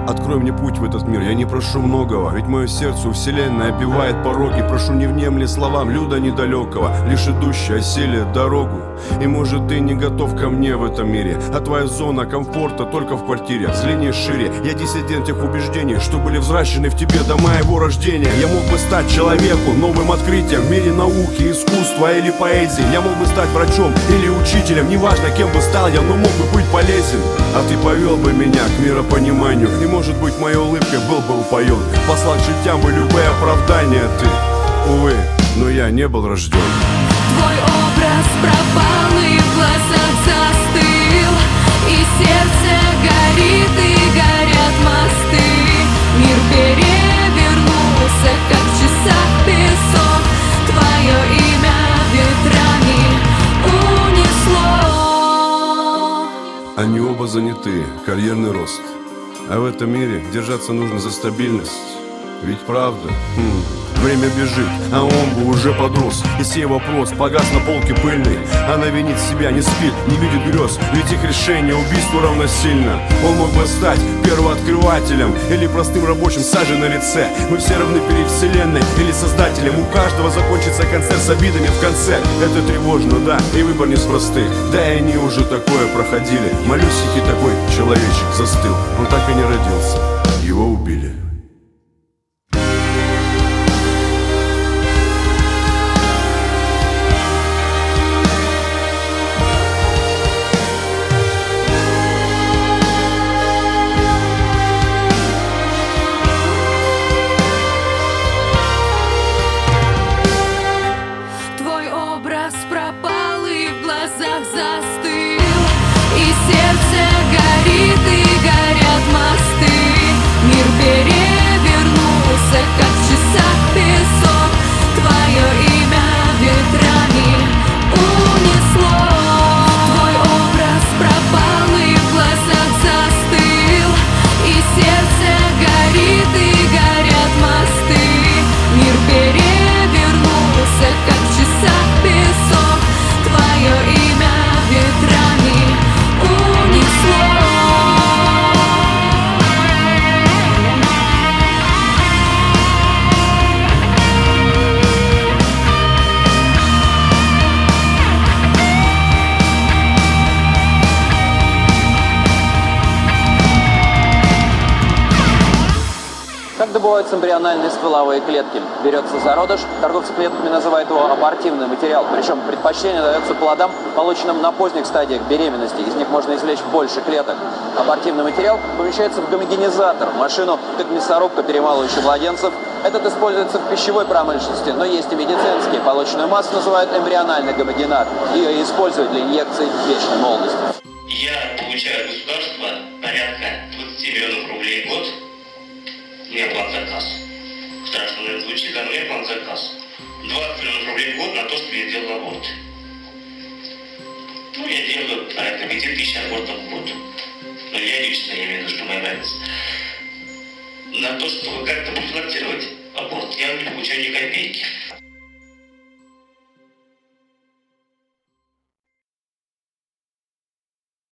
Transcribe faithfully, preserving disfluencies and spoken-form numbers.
Открой мне путь в этот мир, я не прошу многого, ведь мое сердце у вселенной обивает пороги. Прошу, не внемли словам люда недалекого, лишь идущий осилие дорогу. И может ты не готов ко мне в этом мире, а твоя зона комфорта только в квартире, взгляни шире. Я диссидент тех убеждений, что были взращены в тебе до моего рождения. Я мог бы стать человеку, новым открытием в мире науки, искусства или поэзии. Я мог бы стать врачом или учителем, неважно кем бы стал я, но мог бы быть полезен. А ты повел бы меня к миропониманию, и может быть моей улыбкой был бы упоен, послал к чертям бы любые оправдания ты. Увы, но я не был рожден. Твой образ пропал и в глазах застыл, и сердце горит, и горят мосты. Мир перевернулся, как в часах песок. Твое имя ветрами унесло. Они оба заняты, карьерный рост. А в этом мире держаться нужно за стабильность. Ведь правда, хм, время бежит, а он бы уже подрос. И сей вопрос погас на полке пыльной. Она винит себя, не спит, не видит грез, ведь их решение убийству равносильно. Он мог бы стать первооткрывателем или простым рабочим с сажей на лице. Мы все равны перед вселенной или создателем. У каждого закончится концерт с обидами в конце. Это тревожно, да, и выбор не с простых. Да и они уже такое проходили. Малюсенький такой человечек застыл. Он так и не родился, его убили. Застыл, и сердце горит, и горят мосты. Мир перевернулся, как в часах песок. Твое имя ветрами унесло. Твой образ пропал и в глазах застыл, и сердце горит, и горят мосты. Мир перевернулся, как в часах песок. Твое имя ветрами унесло. Как добываются эмбриональные стволовые клетки? Берется зародыш, торговцы клетками называют его абортивный материал, причем предпочтение дается плодам, полученным на поздних стадиях беременности, из них можно извлечь больше клеток. Абортивный материал помещается в гомогенизатор, машину, как мясорубка, перемалывающая младенцев. Этот используется в пищевой промышленности, но есть и медицинские. Полученную массу называют эмбриональный гомогенат. Ее используют для инъекций вечной молодости. Я получаю от государства порядка двадцати миллионов рублей в год. У меня план-заказ. Страшно, наверное, звучит, да, но у меня план-заказ. двадцать миллионов рублей в год на то, чтобы я делал аборт. Ну, я делаю порядка пяти тысяч абортов в год. Но я лично, я имею в виду, что моя больница. На то, чтобы как-то профилактировать аборт, я не получаю ни копейки.